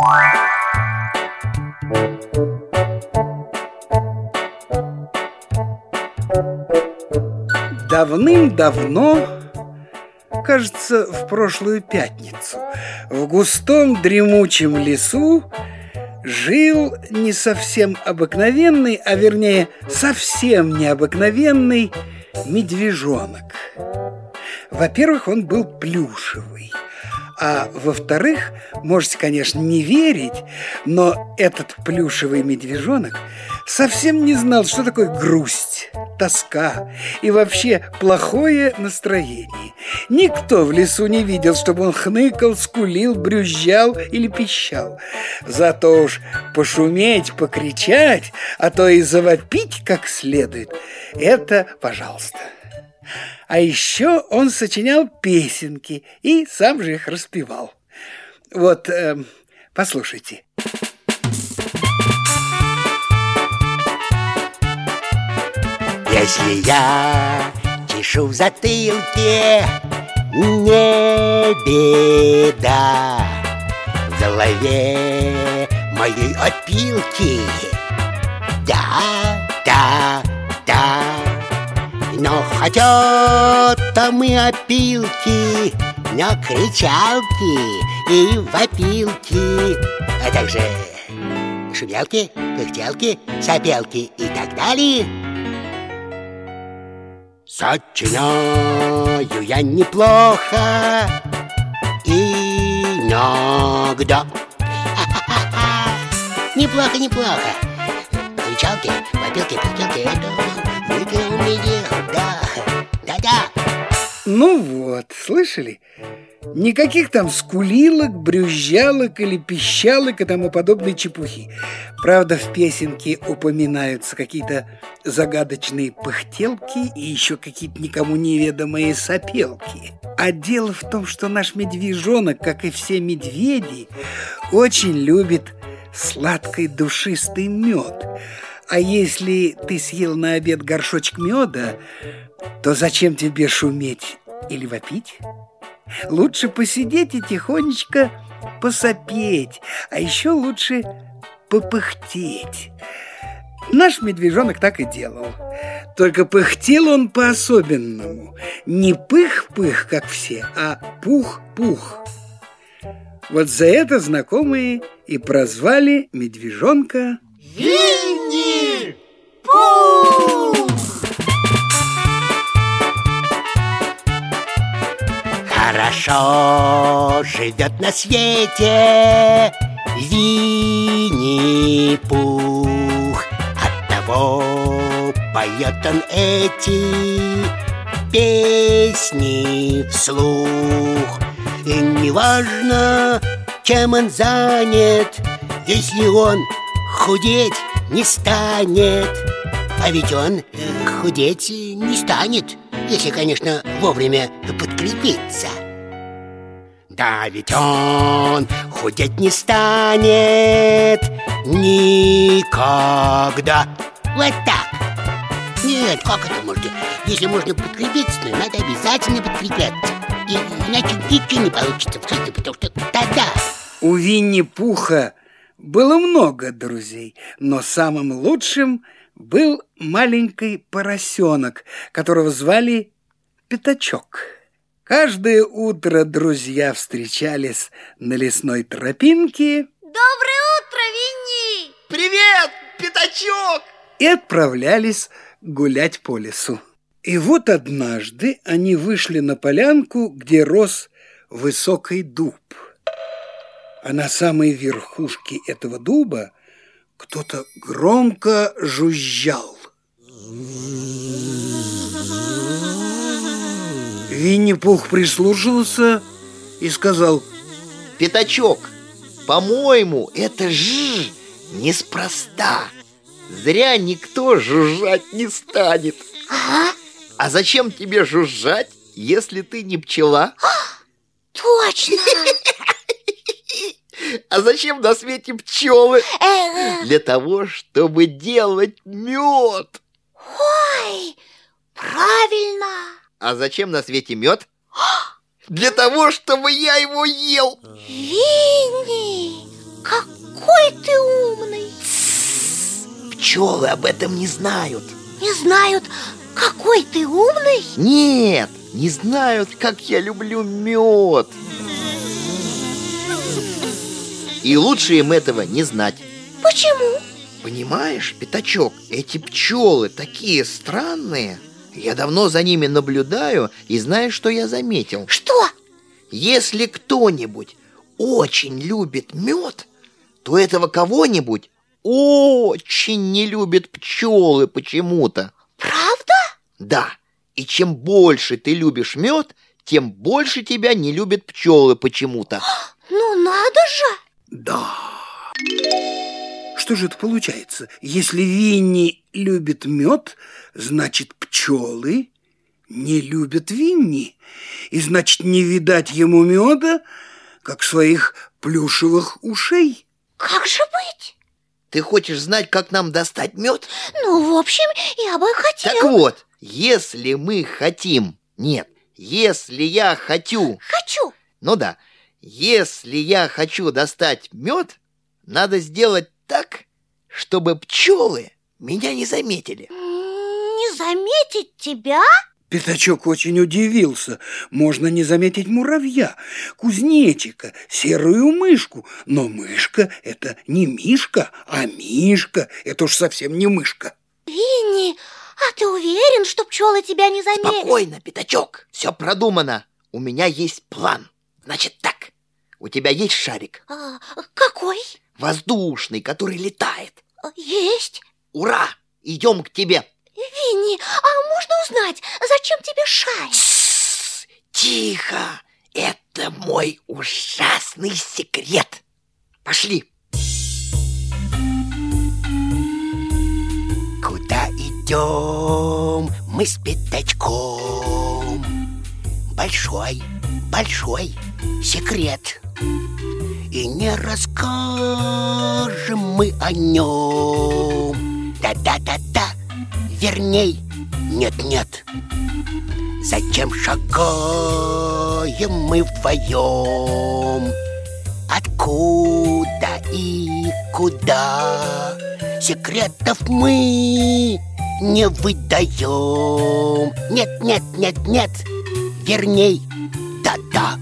Давным-давно, кажется, в прошлую пятницу, в густом дремучем лесу жил не совсем обыкновенный, а вернее, совсем необыкновенный медвежонок. Во-первых, он был плюшевый. А во-вторых, можете, конечно, не верить, но этот плюшевый медвежонок совсем не знал, что такое грусть, тоска и вообще плохое настроение. Никто в лесу не видел, чтобы он хныкал, скулил, брюзжал или пищал. Зато уж пошуметь, покричать, а то и завопить как следует – это пожалуйста. А еще он сочинял песенки и сам же их распевал. Вот, послушайте. Если я чешу в затылке, не беда. В голове моей опилки, да. Но хотят там и опилки, но кричалки и вопилки, а также шумелки, пыхтелки, сопелки и так далее. Сочиняю я неплохо иногда. Неплохо. Кричалки, вопилки, пыхтелки — это умение, да. Ну вот, слышали? Никаких там скулилок, брюзжалок или пищалок и тому подобной чепухи. Правда, в песенке упоминаются какие-то загадочные пыхтелки и еще какие-то никому неведомые сопелки. А дело в том, что наш медвежонок, как и все медведи, очень любит сладкий душистый мед. А если ты съел на обед горшочек меда, то зачем тебе шуметь или вопить? Лучше посидеть и тихонечко посопеть, а еще лучше попыхтеть. Наш медвежонок так и делал. Только пыхтел он по-особенному. Не пых-пых, как все, а пух-пух. Вот за это знакомые и прозвали медвежонка Винни-Пух! Хорошо живет на свете Винни-Пух. Оттого поет он эти песни вслух. И неважно, чем он занят, если он худеть не станет. А ведь он худеть не станет, если, конечно, вовремя подкрепиться. Да ведь он худеть не станет никогда. Вот так. Нет, как это можно? Если можно подкрепиться, то надо обязательно подкрепляться. Иначе ничего не получится в жизни, потому что тогда... У Винни-Пуха было много друзей, но самым лучшим был маленький поросенок, которого звали Пятачок. Каждое утро друзья встречались на лесной тропинке. Доброе утро, Винни! Привет, Пятачок! И отправлялись гулять по лесу. И вот однажды они вышли на полянку, где рос высокий дуб. А на самой верхушке этого дуба кто-то громко жужжал. Винни-Пух прислушался и сказал: Пятачок, по-моему, это «ж» неспроста. Зря никто жужжать не станет. Ага. А зачем тебе жужжать, если ты не пчела? Точно! А зачем на свете пчелы? Для того, чтобы делать мед. Ой, правильно! А зачем на свете мед? Для того, чтобы я его ел. Винни, Какой ты умный! Пчелы об этом не знают. Не знают, какой ты умный? Нет, не знают, как я люблю мед. И лучше им этого не знать. Почему? Понимаешь, Пятачок, эти пчелы такие странные. Я давно за ними наблюдаю, и знаешь, что я заметил? Что? Если кто-нибудь очень любит мед, то этого кого-нибудь очень не любят пчелы почему-то. Правда? Да, и чем больше ты любишь мед, тем больше тебя не любят пчелы почему-то. Ну надо же! Да. Что же это получается? Если Винни любит мед, значит, пчелы не любят Винни. И значит, не видать ему меда, как своих плюшевых ушей. Как же быть? Ты хочешь знать, как нам достать мед? Ну, в общем, я бы хотел. Так вот, если мы хотим... Нет, если я хочу... Хочу. Ну да, если я хочу достать мед, надо сделать так, чтобы пчелы меня не заметили. Не заметить тебя? Пятачок очень удивился. Можно не заметить муравья, кузнечика, серую мышку. Но мышка – это не Мишка, а Мишка – это уж совсем не мышка. Винни, а ты уверен, что пчелы тебя не заметят? Спокойно, Пятачок, все продумано. У меня есть план. Значит так, у тебя есть шарик? Какой? Воздушный, который летает. Есть. Ура! Идем к тебе. Винни, а можно узнать, зачем тебе шарик? Тихо! Это мой ужасный секрет. Пошли. Куда идем мы с Пятачком? Большой, большой секрет. И не расскажем мы о нем. Да-да-да-да. Верней, нет-нет. Зачем шагаем мы вдвоем? Откуда и куда? Секретов мы не выдаем. Нет-нет-нет-нет. Верней, да-да.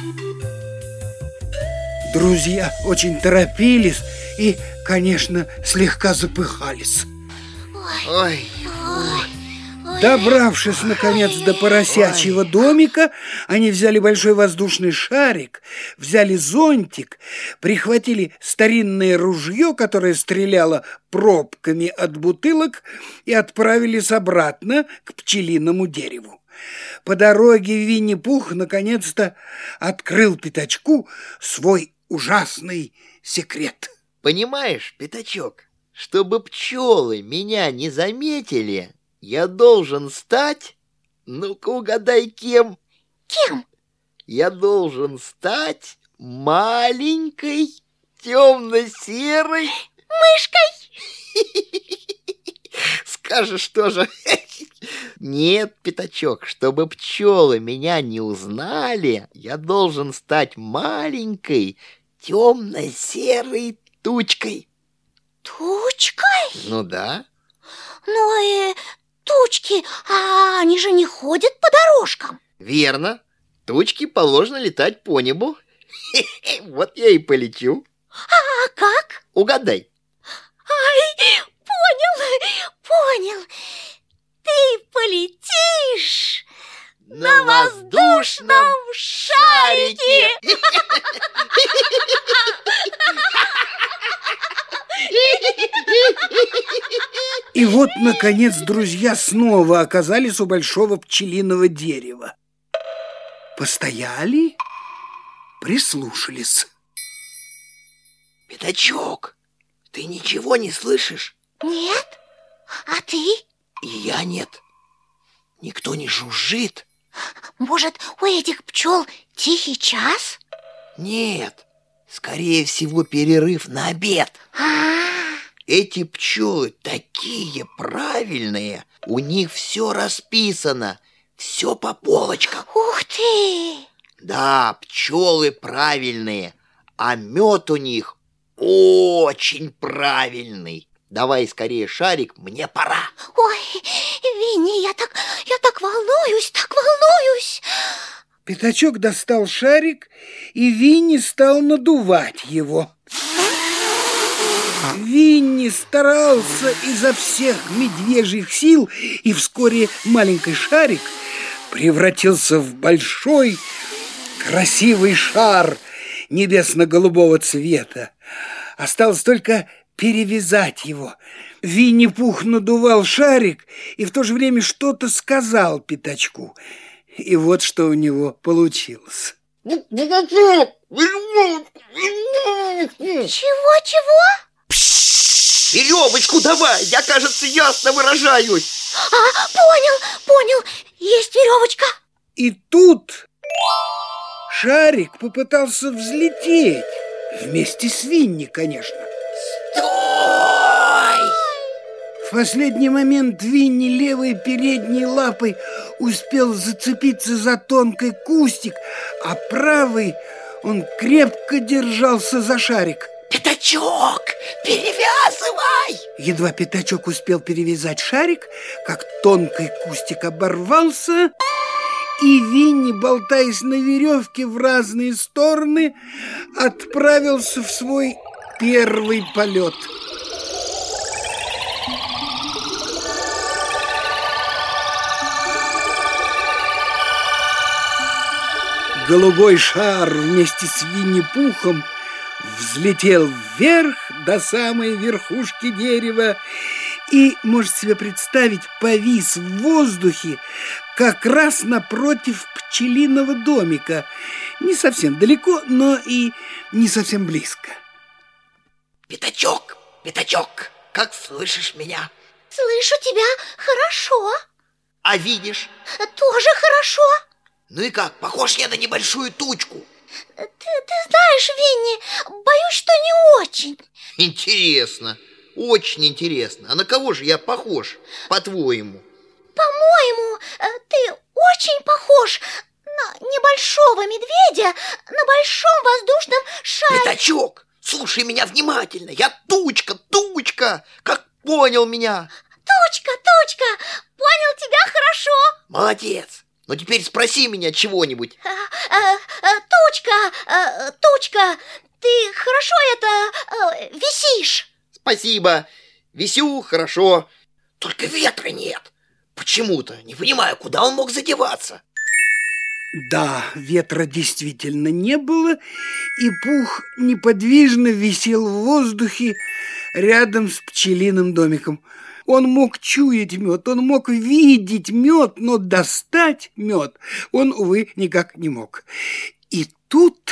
Друзья очень торопились и, конечно, слегка запыхались. Ой. Добравшись, наконец, до поросячьего домика, они взяли большой воздушный шарик, взяли зонтик, прихватили старинное ружье, которое стреляло пробками от бутылок, и отправились обратно к пчелиному дереву. По дороге Винни-Пух наконец-то открыл Пятачку свой ужасный секрет. Понимаешь, Пятачок, чтобы пчелы меня не заметили, я должен стать... Ну-ка угадай, кем? Кем? Я должен стать маленькой темно-серой... Мышкой? Скажешь тоже. Нет, Пятачок, чтобы пчелы меня не узнали, я должен стать маленькой темно-серой тучкой. Тучкой? Ну да. Ну и тучки, а они же не ходят по дорожкам. Верно. Тучки положено летать по небу. Вот я и полечу. А как? Угадай. Ай, понял. Ты полетишь На воздушном шарике. И вот, наконец, друзья снова оказались у большого пчелиного дерева. Постояли, прислушались. Пятачок, ты ничего не слышишь? Нет? А ты? И я нет. Никто не жужжит. Может, у этих пчел тихий час? Нет, скорее всего, перерыв на обед. Эти пчелы такие правильные. У них все расписано, все по полочкам. Ух ты! Да, пчелы правильные, а мед у них Очень правильный. Давай скорее шарик, мне пора. Ой, Винни, я так волнуюсь, так волнуюсь. Пятачок достал шарик, и Винни стал надувать его. Винни старался изо всех медвежьих сил, и вскоре маленький шарик превратился в большой красивый шар небесно-голубого цвета. Осталось только перевязать его. Винни-Пух надувал шарик и в то же время что-то сказал Пятачку. И вот что у него получилось. Чего? Веревочку давай, я, кажется, ясно выражаюсь. Понял, есть веревочка. И тут шарик попытался взлететь. Вместе с Винни, конечно. Стой! В последний момент Винни левой передней лапой успел зацепиться за тонкий кустик, а правой он крепко держался за шарик. Пятачок, перевязывай! Едва Пятачок успел перевязать шарик, как тонкий кустик оборвался, и Винни, болтаясь на веревке в разные стороны, отправился в свой первый полет. Голубой шар вместе с Винни-Пухом взлетел вверх до самой верхушки дерева и, можете себе представить, повис в воздухе как раз напротив пчелиного домика. Не совсем далеко, но и не совсем близко. Пятачок, как слышишь меня? Слышу тебя хорошо. А видишь? Тоже хорошо. Ну и как, похож я на небольшую тучку? Ты знаешь, Винни, боюсь, что не очень. Интересно, очень интересно. А на кого же я похож, по-твоему? По-моему, ты очень похож на небольшого медведя на большом воздушном шаре. Пятачок, слушай меня внимательно. Я тучка, как понял меня? Тучка, понял тебя хорошо. Молодец. Но теперь спроси меня чего-нибудь. Тучка, ты хорошо висишь? Спасибо. Висю хорошо. Только ветра нет. Почему-то. Не понимаю, куда он мог задеваться. Да, ветра действительно не было, и Пух неподвижно висел в воздухе рядом с пчелиным домиком. Он мог чуять мед, он мог видеть мед, но достать мед он, увы, никак не мог. И тут...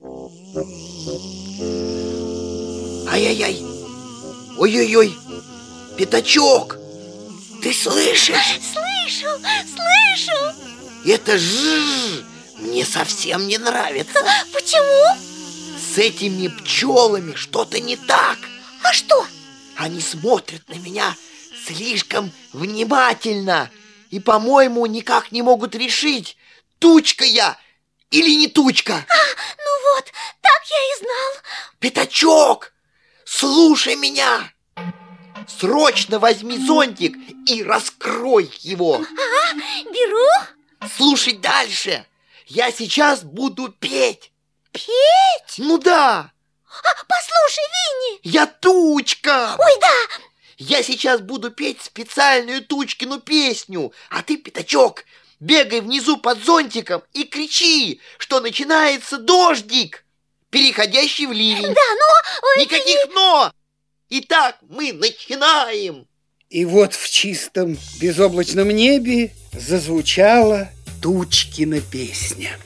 Ай-яй-яй! Ой-ой-ой! Пятачок! Ты слышишь? Слышу! Это жжж мне совсем не нравится. Почему? С этими пчелами что-то не так. А что? Они смотрят на меня слишком внимательно и, по-моему, никак не могут решить, тучка я или не тучка. Ну вот, так я и знал. Пятачок, слушай меня. Срочно возьми зонтик и раскрой его. Беру. Слушай дальше. Я сейчас буду петь. Петь? Ну да. Послушай, Винни. Я тучка. Ой, да. Я сейчас буду петь специальную Тучкину песню, а ты, Пятачок, бегай внизу под зонтиком и кричи, что начинается дождик, переходящий в ливень. Да, но... Никаких «но». Итак, мы начинаем. И вот в чистом безоблачном небе зазвучала Тучкина песня.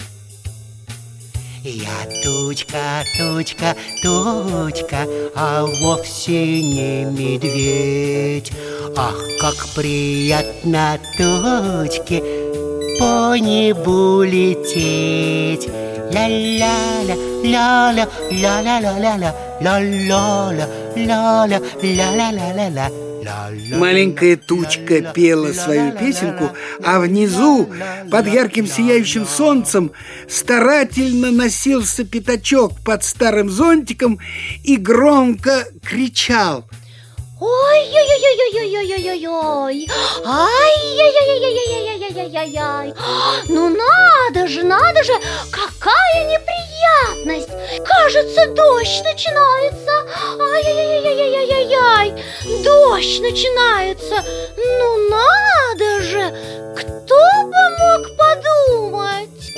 Я тучка, а вовсе не медведь. Ах, как приятно тучке по небу лететь. Ля-ля-ля, ля-ля, ля-ля-ля-ля, ля-ля-ля, ля-ля, ля-ля-ля-ля, Маленькая тучка пела свою песенку, а внизу, под ярким сияющим солнцем, старательно носился пятачок под старым зонтиком и громко кричал: ой-ой-ой-ой-ой-ой-ой-ой-ой! Ай-яй-яй-яй-яй-яй-яй-яй-яй! Ну надо же, какая неприятность! Кажется, дождь начинается! Ай-яй-яй-яй-яй-яй-яй! Дождь начинается! Ну надо же! Кто бы мог подумать?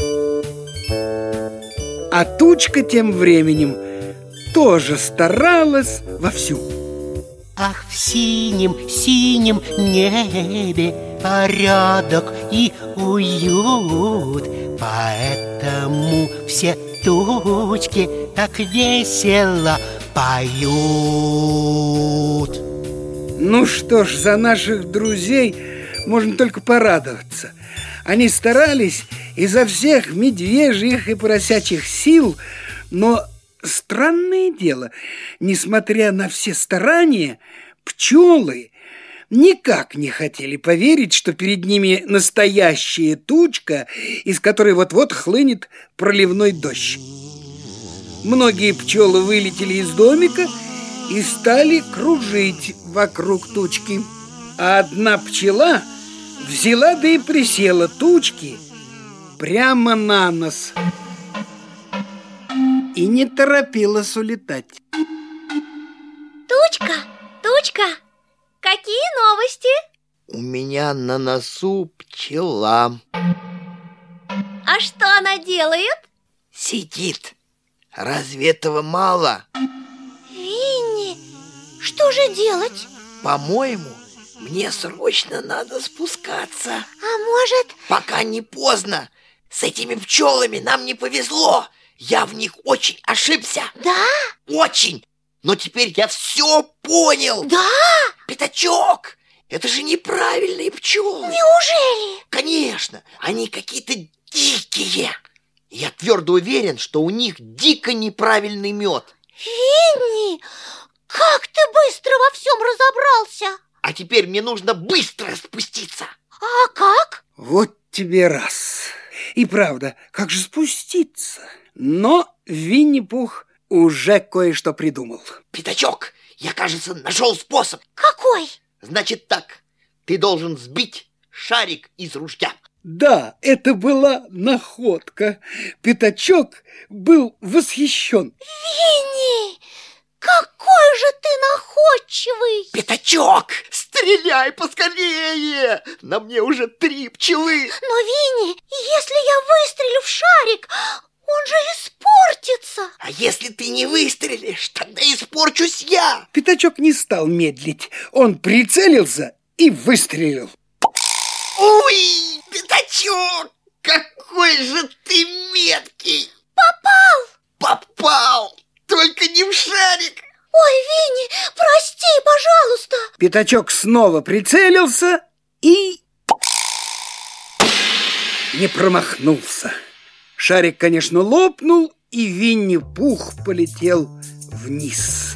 А тучка тем временем тоже старалась вовсю. Ах, в синем небе порядок и уют, поэтому все тучки так весело поют. Ну что ж, за наших друзей можно только порадоваться. Они старались изо всех медвежьих и поросячьих сил, но странное дело, несмотря на все старания, пчелы никак не хотели поверить, что перед ними настоящая тучка, из которой вот-вот хлынет проливной дождь. Многие пчелы вылетели из домика и стали кружить вокруг тучки. А одна пчела взяла да и присела тучки прямо на нос и не торопилась улетать. Тучка, какие новости? У меня на носу пчела. А что она делает? Сидит. Разве этого мало? Винни, что же делать? По-моему, мне срочно надо спускаться. А может... Пока не поздно. С этими пчелами нам не повезло. Я в них очень ошибся. Да? Очень. Но теперь я все понял. Да? Пятачок, это же неправильные пчелы. Неужели? Конечно, они какие-то дикие. Я твердо уверен, что у них дико неправильный мед. Винни, как ты быстро во всем разобрался? А теперь мне нужно быстро спуститься. А как? Вот тебе раз. И правда, как же спуститься? Но Винни-Пух уже кое-что придумал. Пятачок, я, кажется, нашел способ. Какой? Значит так, ты должен сбить шарик из ружья. Да, это была находка. Пятачок был восхищен. Винни, какой же ты находчивый! Пятачок, стреляй поскорее! На мне уже 3 пчелы. Но, Винни, если я выстрелю в шарик, он же испортится. А если ты не выстрелишь, тогда испорчусь я. Пятачок не стал медлить. Он прицелился и выстрелил. Ой, Пятачок, какой же ты меткий! Попал! Только не в шарик! Ой, Винни, прости, пожалуйста! Пятачок снова прицелился и не промахнулся. Шарик, конечно, лопнул, и Винни-Пух полетел вниз.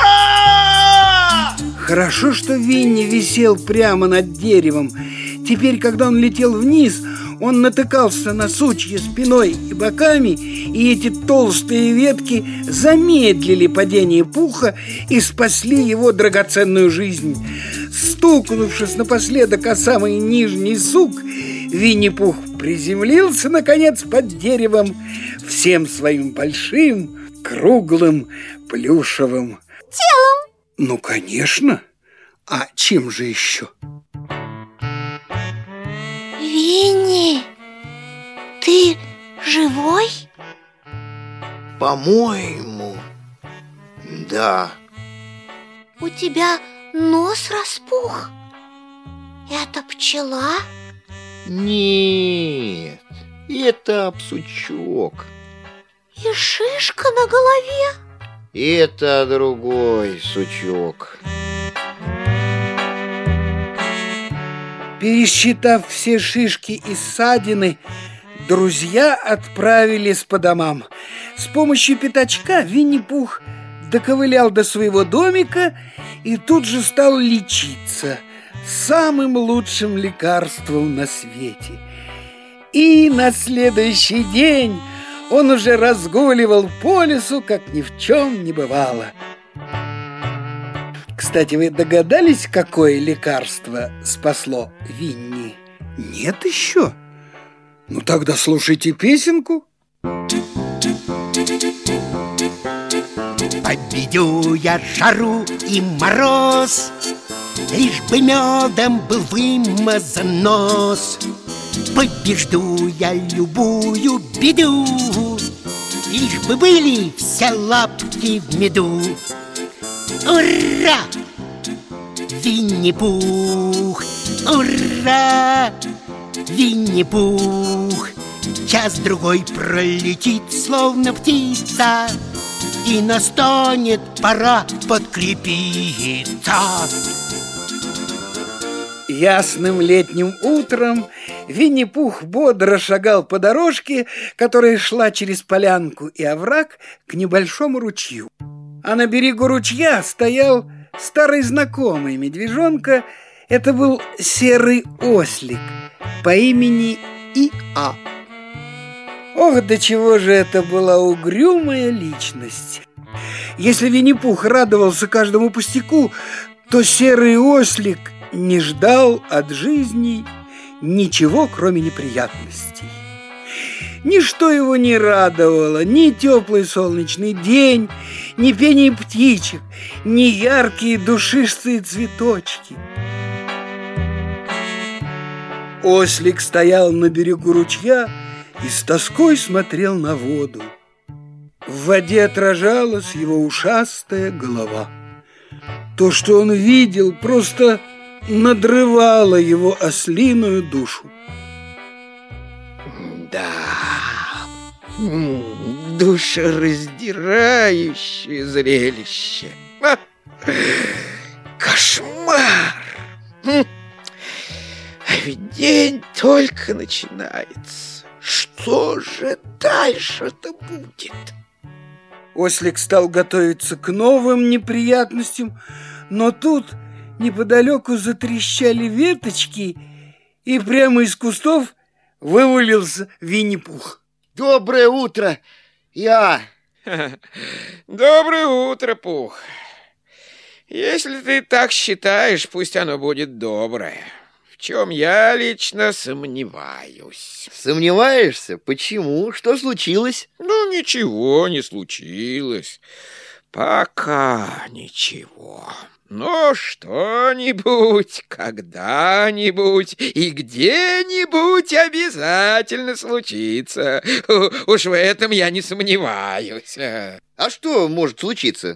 Хорошо, что Винни висел прямо над деревом. Теперь, когда он летел вниз, он натыкался на сучья спиной и боками, и эти толстые ветки замедлили падение Пуха и спасли его драгоценную жизнь. Стукнувшись напоследок о самый нижний сук, Винни-Пух приземлился, наконец, под деревом всем своим большим, круглым, плюшевым телом. Ну, конечно. А чем же еще? Винни, ты живой? По-моему, да. У тебя нос распух. Это пчела? Нет, это псучок. И шишка на голове? Это другой сучок. Пересчитав все шишки и ссадины, друзья отправились по домам. С помощью Пятачка Винни-Пух доковылял до своего домика и тут же стал лечиться самым лучшим лекарством на свете. И на следующий день он уже разгуливал по лесу, как ни в чем не бывало. Кстати, вы догадались, какое лекарство спасло Винни? Нет еще? Ну тогда слушайте песенку. Победю я жару и мороз, лишь бы медом был вымазан нос. Побежду я любую беду, лишь бы были все лапки в меду. Ура! Винни-Пух! Ура! Винни-Пух! Час-другой пролетит, словно птица, и настанет пора подкрепиться. Ясным летним утром Винни-Пух бодро шагал по дорожке, которая шла через полянку и овраг к небольшому ручью. А на берегу ручья стоял старый знакомый медвежонка. Это был серый ослик по имени Иа. Ох, до чего же это была угрюмая личность! Если Винни-Пух радовался каждому пустяку, то серый ослик не ждал от жизни ничего, кроме неприятностей. Ничто его не радовало, ни теплый солнечный день, ни пение птичек, ни яркие душистые цветочки. Ослик стоял на берегу ручья и с тоской смотрел на воду. В воде отражалась его ушастая голова. То, что он видел, просто надрывало его ослиную душу. Да, душераздирающее зрелище. Кошмар! А ведь день только начинается. Что же дальше-то будет? Ослик стал готовиться к новым неприятностям, но тут неподалеку затрещали веточки, и прямо из кустов вывалился Винни-Пух. Доброе утро, я. Доброе утро, Пух. Если ты так считаешь, пусть оно будет доброе. В чем я лично сомневаюсь. Сомневаешься? Почему? Что случилось? Ну, ничего не случилось. Пока ничего. Но что-нибудь, когда-нибудь и где-нибудь обязательно случится. Уж в этом я не сомневаюсь. А что может случиться?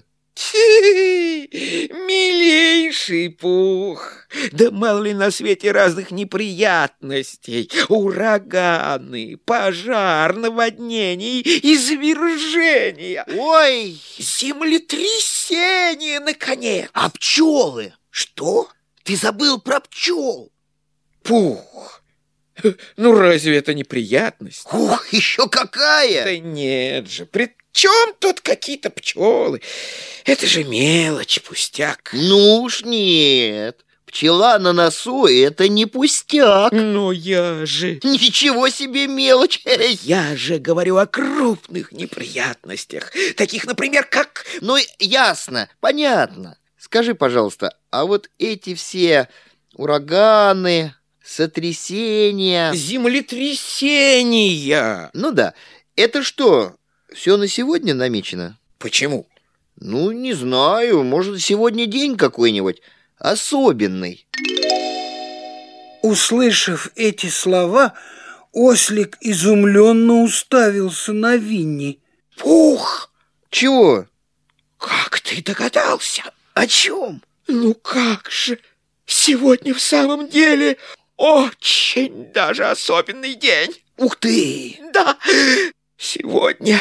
Милейший Пух, да мало ли на свете разных неприятностей. Ураганы, пожар, наводнений, извержения. Ой! Землетрясение, наконец. А пчелы? Что? Ты забыл про пчел. Пух, ну разве это неприятность? Ух, еще какая! Да нет же, при чем тут какие-то пчелы? Это же мелочь, пустяк. Ну уж нет. Пчела на носу — это не пустяк. Но я же... Ничего себе мелочь. Я же говорю о крупных неприятностях. Таких, например, как... Ну, ясно, понятно. Скажи, пожалуйста, а вот эти все ураганы, сотрясения... Землетрясения! Ну да. Это что, все на сегодня намечено? Почему? Ну, не знаю, может, сегодня день какой-нибудь особенный. Услышав эти слова, ослик изумленно уставился на Винни. Пух! Чего? Как ты догадался? О чем? Ну как же, сегодня в самом деле очень даже особенный день. Ух ты! Да, сегодня,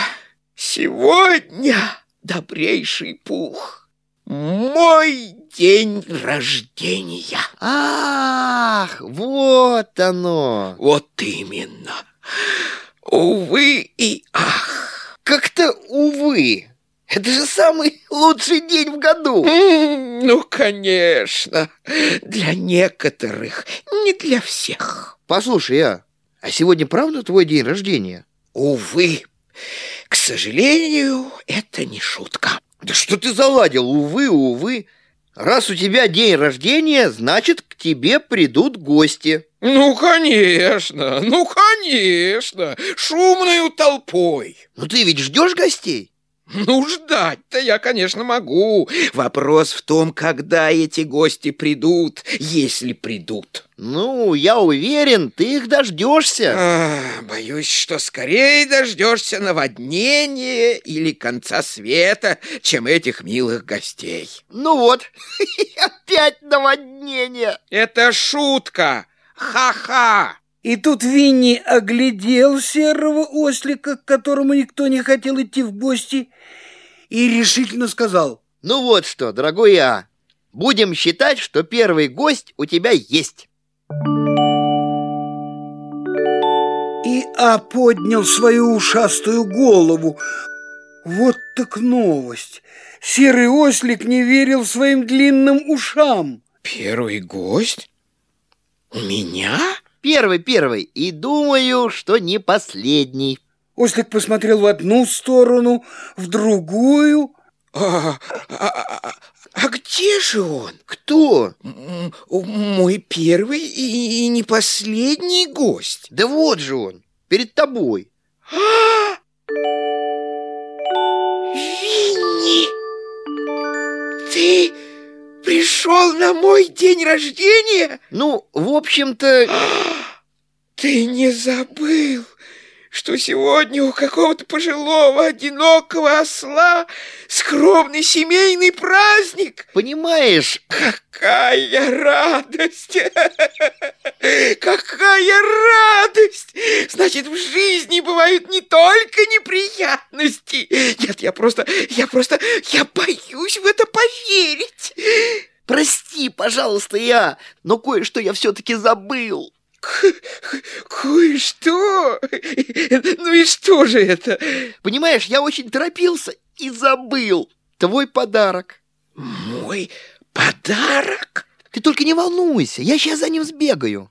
добрейший Пух, мой день рождения. Ах, вот оно! Вот именно. Увы и ах. Как-то увы. Это же самый лучший день в году. Ну, конечно, для некоторых, не для всех. Послушай, а сегодня правда твой день рождения? Увы, к сожалению, это не шутка. Да что ты заладил? Увы, увы. Раз у тебя день рождения, значит, к тебе придут гости. Ну, конечно, шумною толпой. Ну ты ведь ждешь гостей? Ну, ждать-то я, конечно, могу. Вопрос в том, когда эти гости придут, если придут. Ну, я уверен, ты их дождешься. Боюсь, что скорее дождешься наводнения или конца света, чем этих милых гостей. Ну вот, опять наводнение. Это шутка. Ха-ха. И тут Винни оглядел серого ослика, к которому никто не хотел идти в гости, и решительно сказал: ну вот что, дорогой будем считать, что первый гость у тебя есть. И поднял свою ушастую голову. Вот так новость! Серый ослик не верил своим длинным ушам. Первый гость? У меня? Первый, и думаю, что не последний. Ослик посмотрел в одну сторону, в другую. А где же он? Кто? Мой первый и не последний гость. Да вот же он, перед тобой. Винни, ты пришел на мой день рождения? Ну, в общем-то... Ты не забыл, что сегодня у какого-то пожилого одинокого осла скромный семейный праздник? Понимаешь? Какая радость! Какая радость! Значит, в жизни бывают не только неприятности. Нет, я боюсь в это поверить. Прости, пожалуйста, но кое-что я все-таки забыл. Кое-что? Ну и что же это? Понимаешь, я очень торопился и забыл твой подарок. Мой подарок? Ты только не волнуйся, я сейчас за ним сбегаю.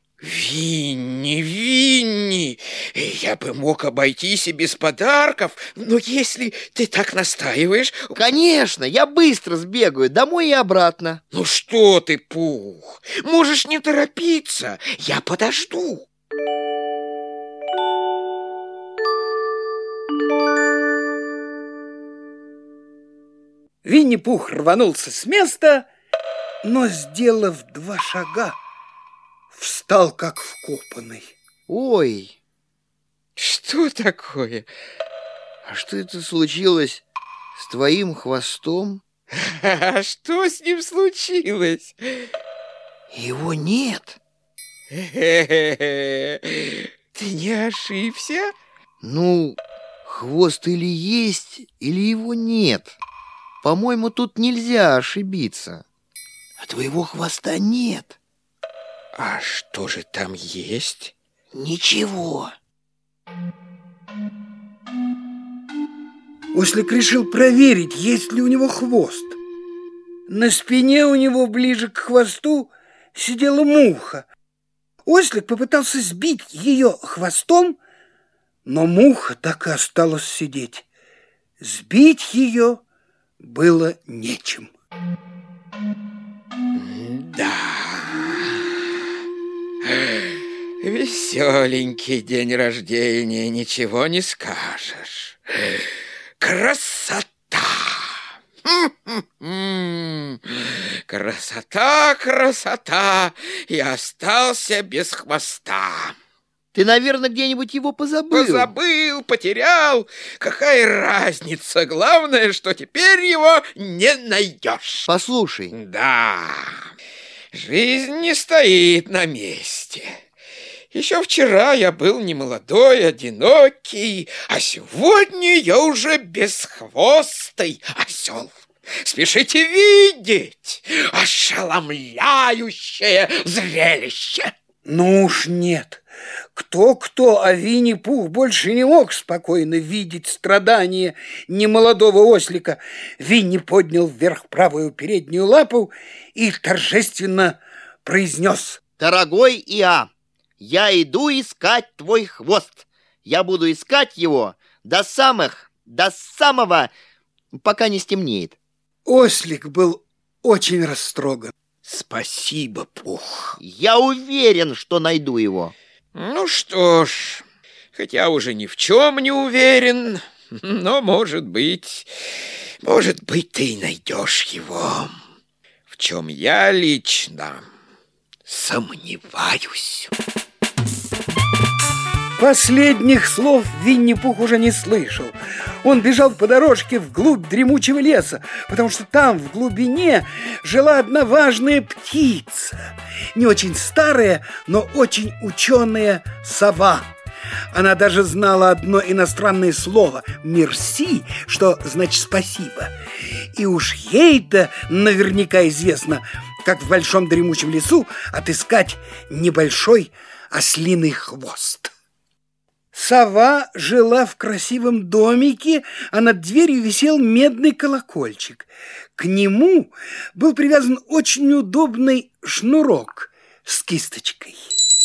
Винни, я бы мог обойтись и без подарков, но если ты так настаиваешь... Конечно, я быстро сбегаю домой и обратно. Ну что ты, Пух, можешь не торопиться, я подожду. Винни-Пух рванулся с места, но, сделав 2 шага, встал как вкопанный. Ой, что такое? А что это случилось с твоим хвостом? А что с ним случилось? Его нет. Ты не ошибся? Ну, хвост или есть, или его нет. По-моему, тут нельзя ошибиться. А твоего хвоста нет. А что же там есть? Ничего. Ослик решил проверить, есть ли у него хвост. На спине у него ближе к хвосту сидела муха. Ослик попытался сбить ее хвостом, но муха так и осталась сидеть. Сбить ее было нечем. Да. Веселенький день рождения, ничего не скажешь. Красота! Красота, красота! И остался без хвоста. Ты, наверное, где-нибудь его позабыл. Позабыл, потерял. Какая разница? Главное, что теперь его не найдешь. Послушай. Да, жизнь не стоит на месте. Еще вчера я был немолодой, одинокий, а сегодня я уже бесхвостый осел. Спешите видеть ошеломляющее зрелище. Ну уж нет. Кто-кто, а Винни-Пух больше не мог спокойно видеть страдания немолодого ослика. Винни поднял вверх правую переднюю лапу и торжественно произнес: «Дорогой Иа, я иду искать твой хвост. Я буду искать его до самого, пока не стемнеет». Ослик был очень растроган. Спасибо, Пух. Я уверен, что найду его. Ну что ж, хотя уже ни в чем не уверен, но, может быть, ты и найдешь его, в чем я лично сомневаюсь. Последних слов Винни-Пух уже не слышал. Он бежал по дорожке вглубь дремучего леса, потому что там, в глубине, жила одна важная птица. Не очень старая, но очень ученая сова. Она даже знала одно иностранное слово «мерси», что значит «спасибо». И уж ей-то наверняка известно, как в большом дремучем лесу отыскать небольшой ослиный хвост. Сова жила в красивом домике, а над дверью висел медный колокольчик. К нему был привязан очень удобный шнурок с кисточкой.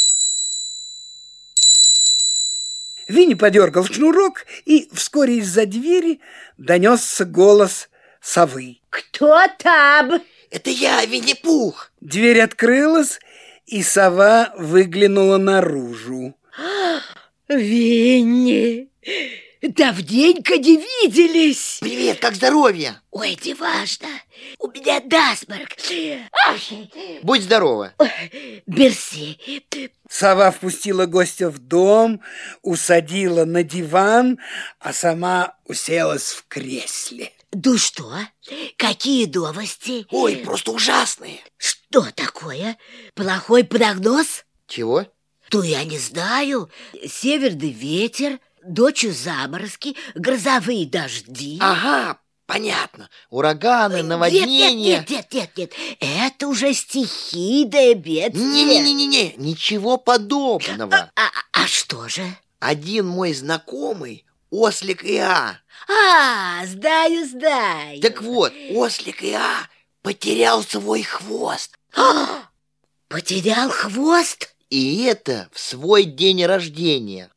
Винни подергал шнурок, и вскоре из-за двери донесся голос совы. Кто там? Это я, Винни-Пух. Дверь открылась, и сова выглянула наружу. Винни, давненько не виделись. Привет, как здоровье? Ой, не важно, у меня насморк. Будь здорова. Мерси. Сова впустила гостя в дом, усадила на диван, а сама уселась в кресле. Ну что, какие новости? Ой, просто ужасные. Что такое? Плохой прогноз? Чего? То я не знаю. Северный ветер, ночью заморозки, грозовые дожди. Ага, понятно. Ураганы, наводнения. Нет. Это уже стихийное бедствие. Не-не-не, ничего подобного. А что же? Один мой знакомый, ослик Иа. Знаю. Так вот, ослик Иа потерял свой хвост. Потерял хвост? И это в свой день рождения.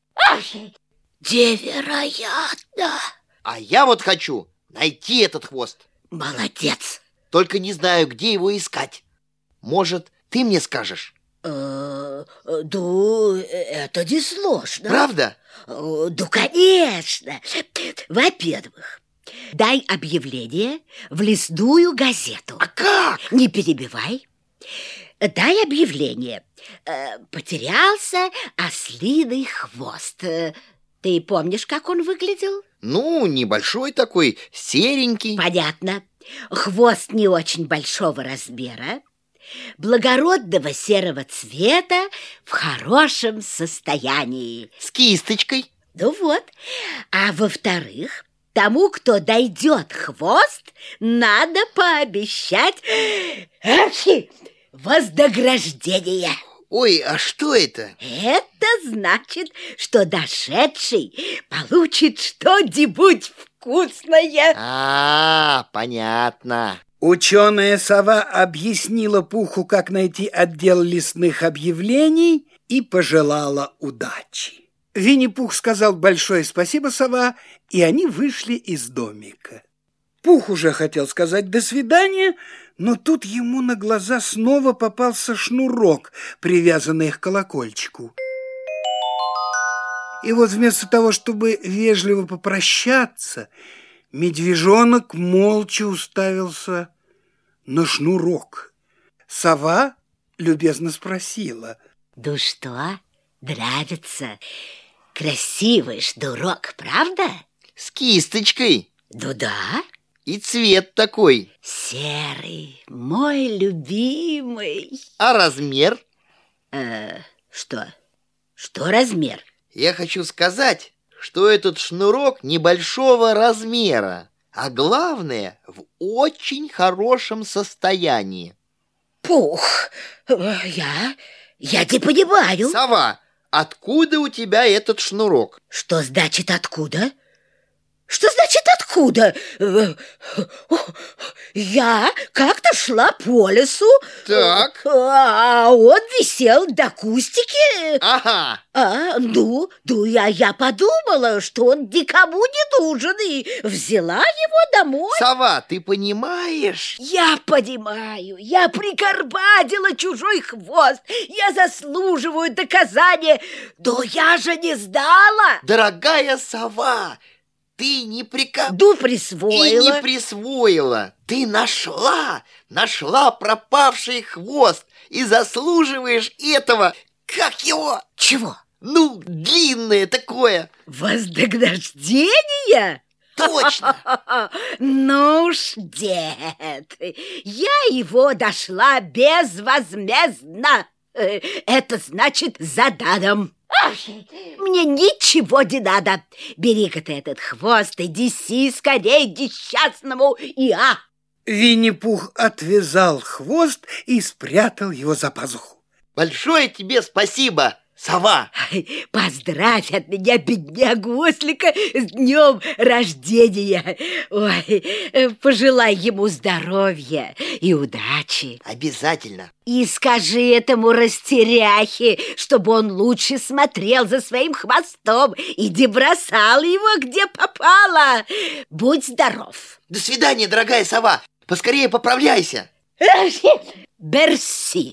Невероятно! А я вот хочу найти этот хвост. Молодец! Только не знаю, где его искать. Может, ты мне скажешь? Ну, это несложно. Правда? Ну, конечно. Во-первых, дай объявление в лесную газету. А как? Не перебивай. Дай объявление. Потерялся ослиный хвост. Ты помнишь, как он выглядел? Ну, небольшой такой, серенький. Понятно. Хвост не очень большого размера, благородного серого цвета, в хорошем состоянии. С кисточкой. Ну вот. А во-вторых, тому, кто дойдет хвост, надо пообещать вознаграждение. Ой, а что это? Это значит, что дошедший получит что-нибудь вкусное. Понятно. Ученая сова объяснила Пуху, как найти отдел лесных объявлений, и пожелала удачи. Винни-Пух сказал большое спасибо, сова, и они вышли из домика. Пух уже хотел сказать «до свидания», но тут ему на глаза снова попался шнурок, привязанный к колокольчику. И вот вместо того, чтобы вежливо попрощаться, медвежонок молча уставился на шнурок. Сова любезно спросила: Ну что, нравится? Красивый шнурок, правда? С кисточкой. Ну да. И цвет такой. Серый, мой любимый. А размер? Что? Что размер? Я хочу сказать, что этот шнурок небольшого размера, а главное, в очень хорошем состоянии. Пух, я Я не понимаю. Сова, откуда у тебя этот шнурок? Что значит откуда? Что значит откуда? Я как-то шла по лесу. Так. А он висел до кустики. Ага. Я подумала, что он никому не нужен, и взяла его домой. Сова, ты понимаешь? Я понимаю, я прикарбадила чужой хвост. Я заслуживаю наказания, но я же не сдала. Дорогая сова, ты не присвоила. И не присвоила. Ты нашла пропавший хвост и заслуживаешь этого. Как его? Чего? Ну, длинное такое. Вознаграждение? Точно. Ну уж нет, я его дошла безвозмездно. Это значит за даром. Мне ничего не надо. Бери-ка ты этот хвост и неси скорей несчастному Иа. Винни-Пух отвязал хвост и спрятал его за пазуху. Большое тебе спасибо, сова. Поздравь от меня беднягу ослика с днем рождения. Ой, пожелай ему здоровья и удачи. Обязательно. И скажи этому растеряхе, чтобы он лучше смотрел за своим хвостом и не бросал его, где попало. Будь здоров. До свидания, дорогая сова. Поскорее поправляйся. Берси.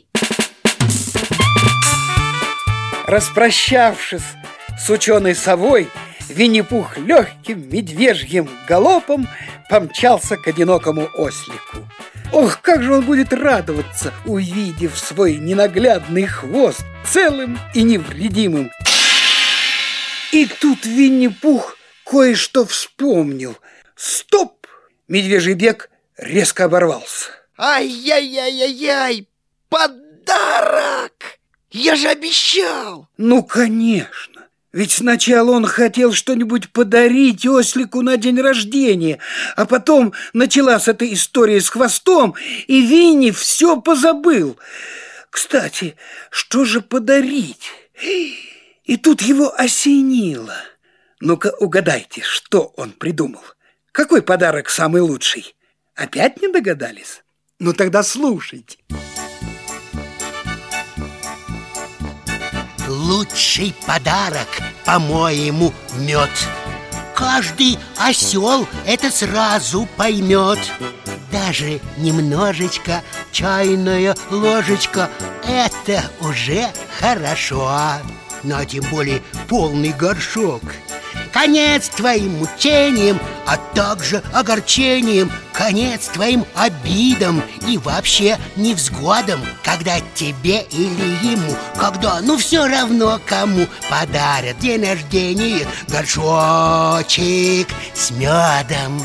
Распрощавшись с ученой совой, Винни-Пух легким медвежьим галопом помчался к одинокому ослику. Ох, как же он будет радоваться, увидев свой ненаглядный хвост целым и невредимым. И тут Винни-Пух кое-что вспомнил. Стоп! Медвежий бег резко оборвался. Ай-яй-яй-яй-яй! Подарок! Я же обещал! Ну, конечно. Ведь сначала он хотел что-нибудь подарить ослику на день рождения, а потом началась эта история с хвостом, и Винни все позабыл. Кстати, что же подарить? И тут его осенило. Ну-ка, угадайте, что он придумал. Какой подарок самый лучший? Опять не догадались? Ну, тогда слушайте. Лучший подарок, по-моему, мед. Каждый осел это сразу поймет. Даже немножечко, чайная ложечка, это уже хорошо. Но тем более полный горшок. Конец твоим мучениям, а также огорчениям. Конец твоим обидам и вообще невзгодам. Когда тебе или ему, когда, ну все равно кому, подарят день рождения горшочек с медом.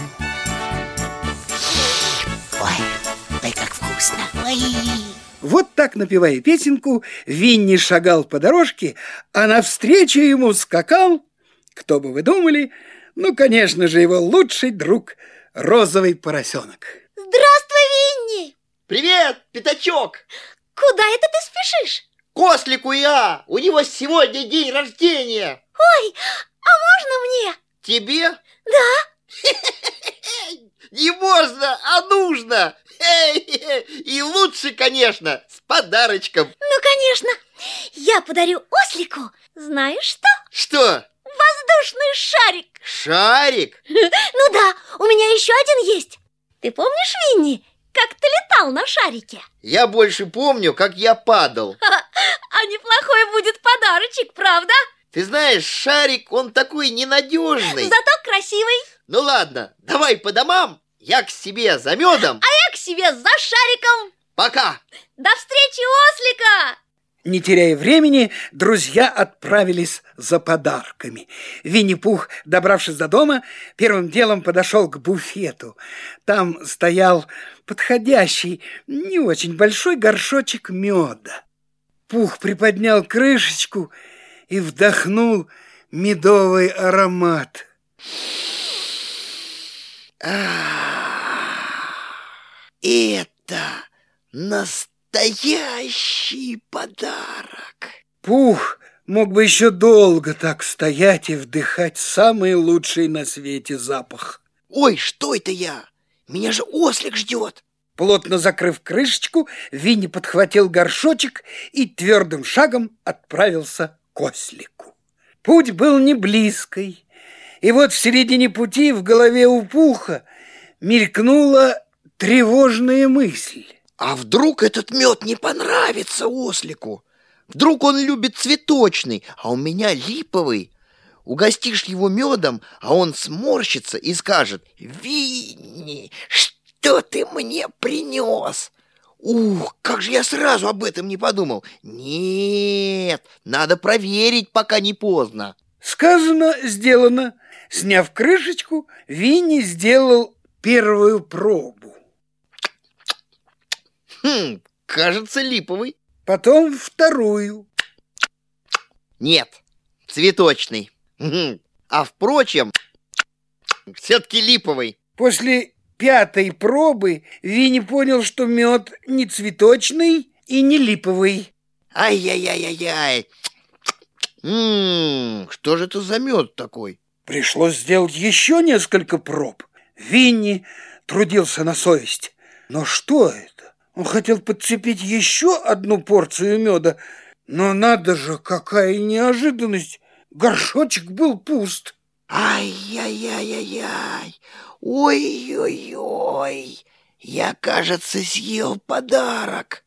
Ой, как вкусно. Ой. Вот так, напевая песенку, Винни шагал по дорожке, а навстречу ему скакал, кто бы вы думали, ну, конечно же, его лучший друг — розовый поросенок. Здравствуй, Винни! Привет, пятачок! Куда это ты спешишь? К ослику я! У него сегодня день рождения! Ой, а можно мне? Тебе? Да. Не можно, а нужно! И лучше, конечно, с подарочком. Ну, конечно. Я подарю ослику, знаешь что? Что? Воздушный шарик. Шарик? Ну да, у меня еще один есть. Ты помнишь, Винни, как ты летал на шарике? Я больше помню, как я падал. А неплохой будет подарочек, правда? Ты знаешь, шарик, он такой ненадежный. Зато красивый. Ну ладно, давай по домам. Я к себе за медом. А я к себе за шариком. Пока. До встречи, ослика. Не теряя времени, друзья отправились за подарками. Винни-Пух, добравшись до дома, первым делом подошел к буфету. Там стоял подходящий, не очень большой горшочек меда. Пух приподнял крышечку и вдохнул медовый аромат. Это настоящий настоящий подарок. Пух мог бы еще долго так стоять и вдыхать самый лучший на свете запах. Ой, что это я? Меня же ослик ждет. Плотно закрыв крышечку, Винни подхватил горшочек и твердым шагом отправился к ослику. Путь был не близкий, и вот в середине пути в голове у Пуха мелькнула тревожная мысль. А вдруг этот мед не понравится ослику? Вдруг он любит цветочный, а у меня липовый. Угостишь его медом, а он сморщится и скажет: «Винни, что ты мне принес?» Ух, как же я сразу об этом не подумал. Нет, надо проверить, пока не поздно. Сказано, сделано. Сняв крышечку, Винни сделал первую пробу. Кажется, липовый. Потом вторую. Нет, цветочный. А впрочем, все-таки липовый. После пятой пробы Винни понял, что мед не цветочный и не липовый. Ай-яй-яй-яй-яй. Что же это за мед такой? Пришлось сделать еще несколько проб. Винни трудился на совесть. Но что это? Он хотел подцепить еще одну порцию меда, но надо же, какая неожиданность! Горшочек был пуст. Ай-яй-яй-яй-яй! Ой-ой-ой! Я, кажется, съел подарок.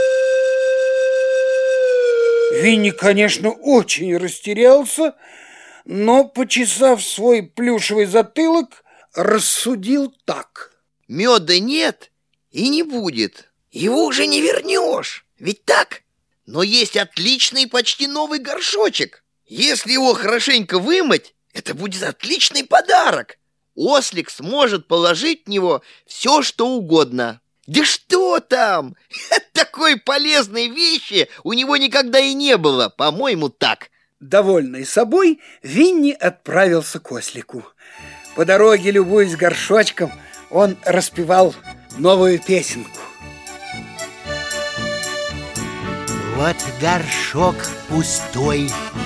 Винни, конечно, очень растерялся, но, почесав свой плюшевый затылок, рассудил так. Меда нет и не будет. Его уже не вернешь, ведь так? Но есть отличный, почти новый горшочек. Если его хорошенько вымыть, это будет отличный подарок. Ослик сможет положить в него все, что угодно. Да что там? Такой полезной вещи у него никогда и не было, по-моему, так. Довольный собой, Винни отправился к ослику. По дороге, любуясь горшочком, он распевал новую песенку. Вот горшок пустой,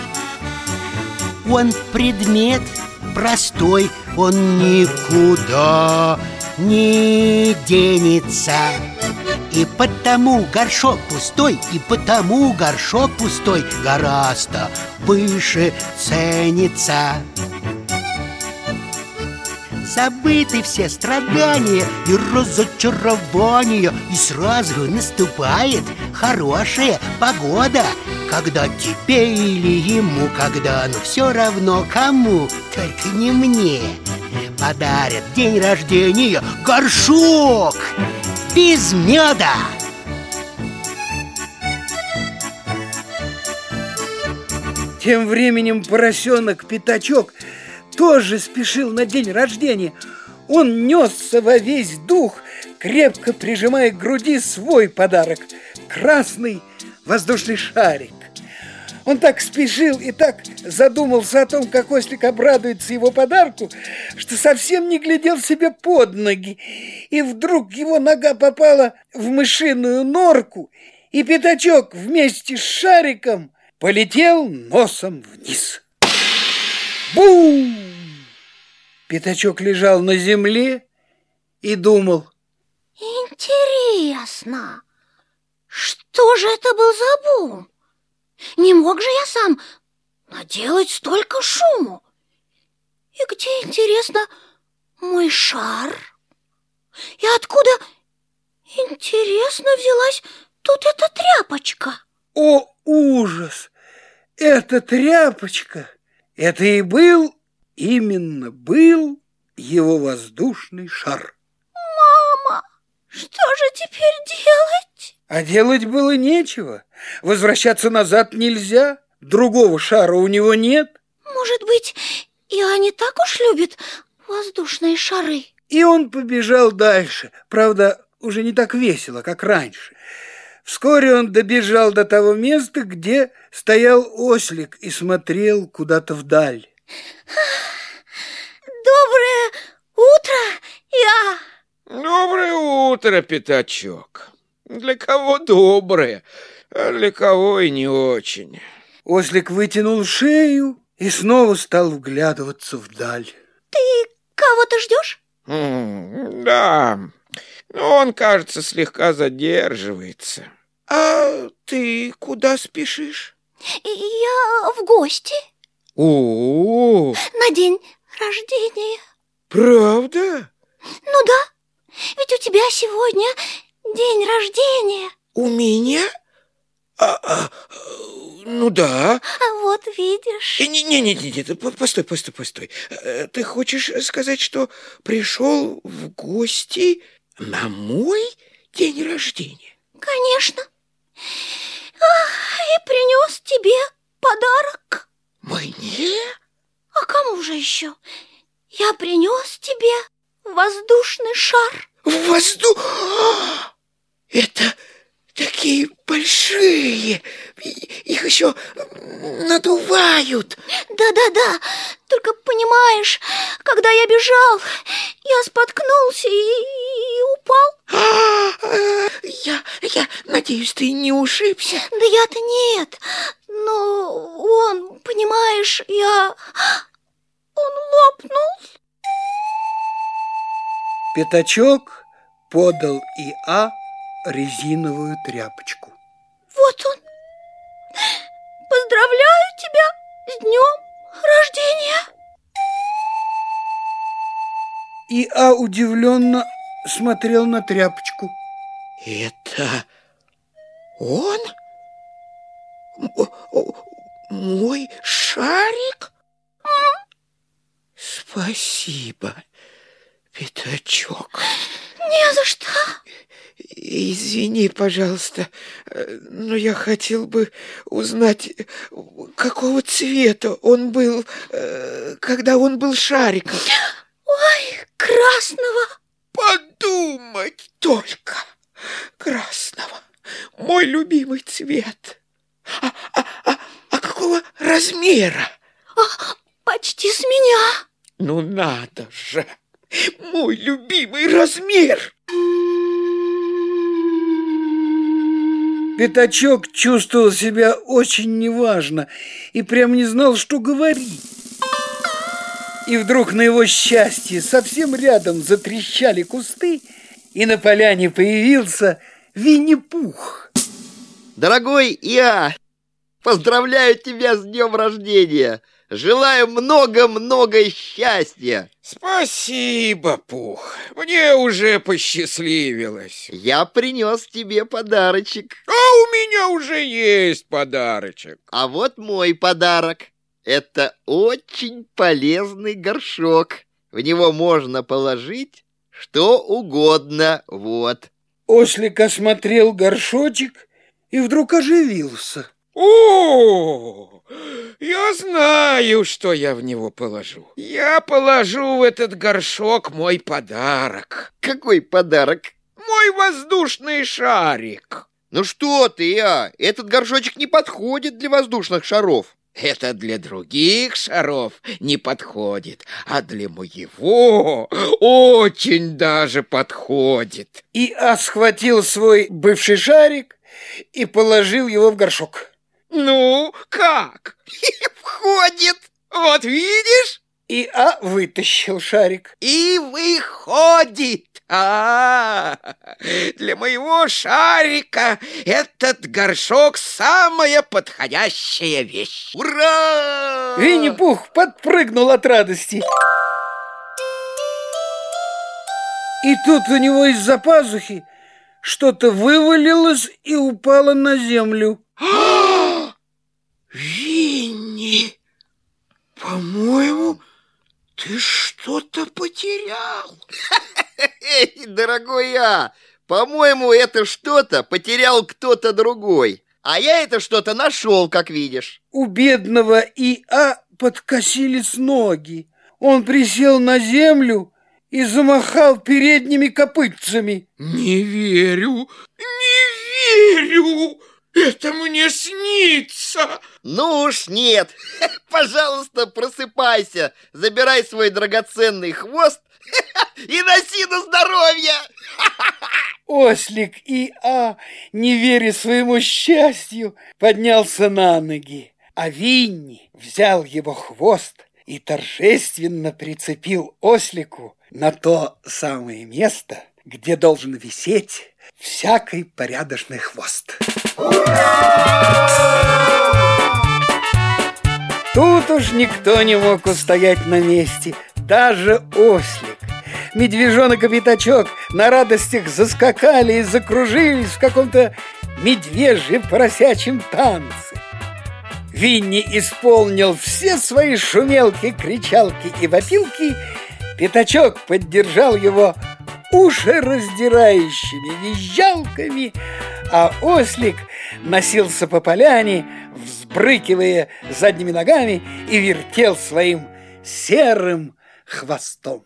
он предмет простой, он никуда не денется. И потому горшок пустой, и потому горшок пустой гораздо выше ценится. Забыты все страдания и разочарования, и сразу наступает хорошая погода, когда тебе или ему, когда, ну все равно кому, только не мне, подарят день рождения горшок без меда. Тем временем поросенок Пятачок тоже спешил на день рождения. Он несся во весь дух, крепко прижимая к груди свой подарок – красный воздушный шарик. Он так спешил и так задумался о том, как ослик обрадуется его подарку, что совсем не глядел себе под ноги. И вдруг его нога попала в мышиную норку, и Пятачок вместе с шариком полетел носом вниз. Бум! Пятачок лежал на земле и думал. Интересно, что же это был за бум? Не мог же я сам наделать столько шуму? И где, интересно, мой шар? И откуда, интересно, взялась тут эта тряпочка? О, ужас! Эта тряпочка, это и был, именно был его воздушный шар. Мама, что же теперь делать? А делать было нечего. Возвращаться назад нельзя. Другого шара у него нет. Может быть, Иоанн не так уж любит воздушные шары? И он побежал дальше. Правда, уже не так весело, как раньше. Вскоре он добежал до того места, где стоял ослик и смотрел куда-то вдаль. Доброе утро, Доброе утро, Пятачок. Для кого доброе, а для кого и не очень. Ослик вытянул шею и снова стал вглядываться вдаль. Ты кого-то ждешь? Да, но он, кажется, слегка задерживается. А ты куда спешишь? Я в гости. О, На день рождения. правда? Ну да, ведь у тебя сегодня день рождения. У меня? Ну да. Вот видишь. Не, постой. Ты хочешь сказать, что пришел в гости на мой день рождения? Конечно. И принес тебе подарок. Мне? А кому же еще? Я принес тебе воздушный шар. Это такие большие. Их еще надувают. Да. Только понимаешь, когда я бежал, я споткнулся и упал. Я надеюсь, ты не ушибся. Да я-то нет. Но он, понимаешь, он лопнул. Пятачок подал И.А. резиновую тряпочку. Вот он. Поздравляю тебя с днем рождения. И.А. удивленно смотрел на тряпочку. Это он? Мой шарик? Спасибо, Пятачок. Не за что. Извини, пожалуйста, но я хотел бы узнать, какого цвета он был, когда он был шариком. Ой, красного. Подумать только, красного, мой любимый цвет. А какого размера? Почти с меня. Ну надо же, мой любимый размер. Пятачок чувствовал себя очень неважно и прям не знал, что говорить. И вдруг на его счастье совсем рядом затрещали кусты, и на поляне появился Винни-Пух. Дорогой И.А., поздравляю тебя с днем рождения! Желаю много-много счастья! Спасибо, Пух, мне уже посчастливилось. Я принес тебе подарочек. А у меня уже есть подарочек. А вот мой подарок. Это очень полезный горшок. В него можно положить что угодно. Вот. Ослик осмотрел горшочек и вдруг оживился. О, я знаю, что я в него положу. Я положу в этот горшок мой подарок. Какой подарок? Мой воздушный шарик. Ну что ты, Я? Этот горшочек не подходит для воздушных шаров. Это для других шаров не подходит, а для моего очень даже подходит. И.А. схватил свой бывший шарик и положил его в горшок. Ну, как? Входит. Вот видишь? И.А. вытащил шарик. И выходит. Для моего шарика этот горшок самая подходящая вещь. Ура! Винни-Пух подпрыгнул от радости. И тут у него из-за пазухи что-то вывалилось и упало на землю. Винни, по-моему, ты что-то потерял. Эй, дорогой Я, по-моему, это что-то потерял кто-то другой. А я это что-то нашел, как видишь. У бедного И.А. подкосились ноги. Он присел на землю и замахал передними копытцами. Не верю, не верю. Это мне снится. Ну уж нет. Пожалуйста, просыпайся, забирай свой драгоценный хвост и носи на здоровье. Ослик И.А., не веря своему счастью, поднялся на ноги, а Винни взял его хвост и торжественно прицепил ослику на то самое место, где должен висеть всякий порядочный хвост. Тут уж никто не мог устоять на месте, даже ослик. Медвежонок и Пятачок на радостях заскакали и закружились в каком-то медвежьем поросячьем танце. Винни исполнил все свои шумелки, кричалки и вопилки. Пятачок поддержал его ушераздирающими визжалками, а ослик носился по поляне, взбрыкивая задними ногами, и вертел своим серым хвостом.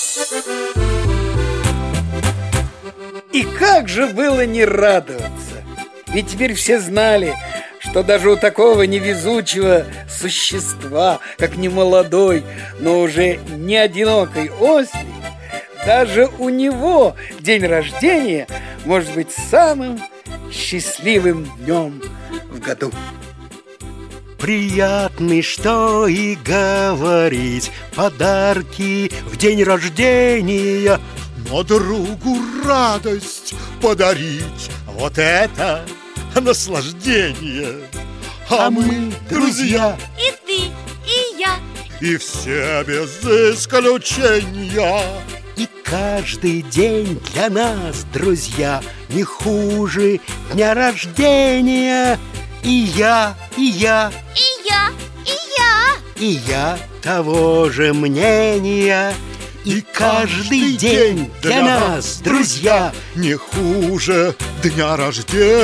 И как же было не радоваться! Ведь теперь все знали, что даже у такого невезучего существа, как немолодой, но уже не одинокий ослик, даже у него день рождения может быть самым счастливым днем в году. Приятный, что и говорить, подарки в день рождения, но другу радость подарить, вот это наслаждение. А мы друзья, И ты, и я, и все без исключения. И каждый день для нас, друзья, не хуже дня рождения. И я, и я, и я, и я. и я того же мнения. И каждый день для нас, друзья, не хуже дня рождения.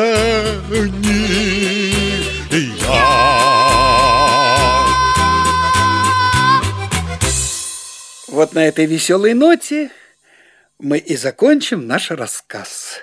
Вот на этой веселой ноте мы и закончим наш рассказ.